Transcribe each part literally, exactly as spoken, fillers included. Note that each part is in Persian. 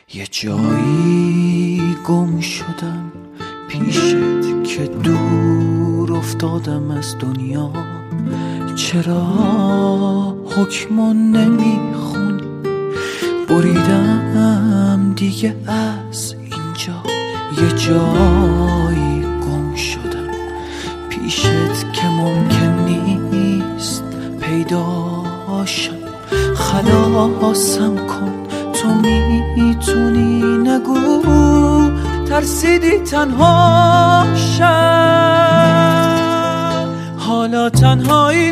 یه جایی گم شدم پیشت که دور افتادم از دنیا. چرا حکمو نمیخونی؟ بریدم دیگه از اینجا. یه جایی گم شدم پیشت که ممکن نیست پیداشم. خلاصم کن تو میتونی، نگو ترسیدی تنهاشم. حالا تنهایی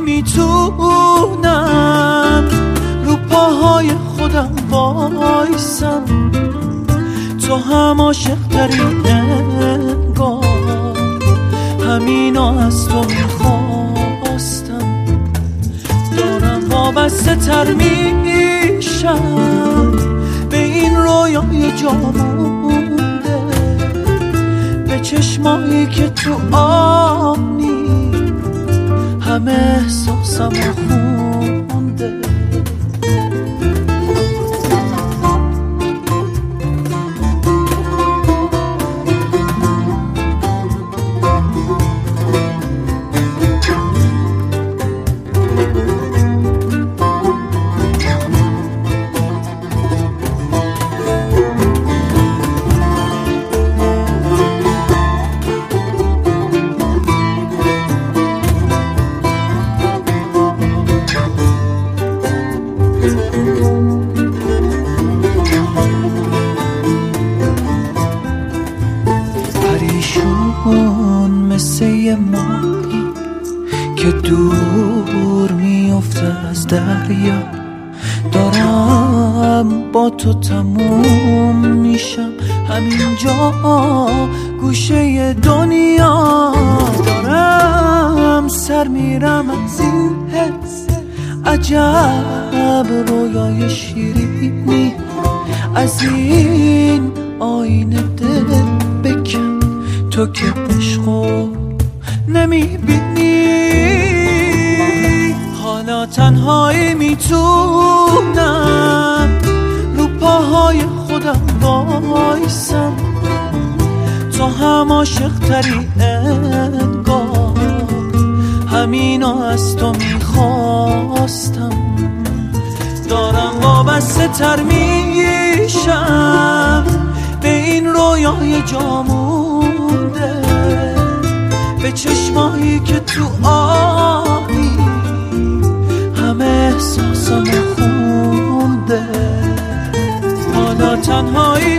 میتونم رو پاهای خودم وایسم. تو هم عاشق تری انگار، همینا از تو میخواستم. دارم وابسته تر میشم به این رویای جا مونده، به چشمایی که تو آبی همه احساسم خونده. پریشون مثل یه ماهی که دور میفته از دریا. دارم با تو تموم میشم همینجا گوشه دنیا. دارم سر میرم از این حس عجب رویای شیرینی. از این آینه دل بکن تو که عشقو نمیبینی. حالا تنهایی میتونم رو پاهای خودم وایسم. تو هم عاشق تری انگار، همینا از تو میخواستم. دارم وابسته تر میشم به این رویای جا مونده، به چشمایی که تو آبی همه احساسم خونده. حالا تنهایی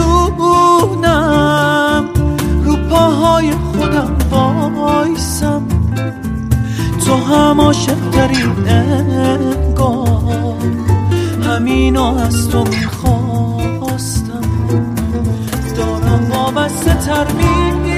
میتونم رو پاهای خودم وایسم. تو هم عاشق تری انگار، همینا از تو میخواستم. دارم وابسته تر میگی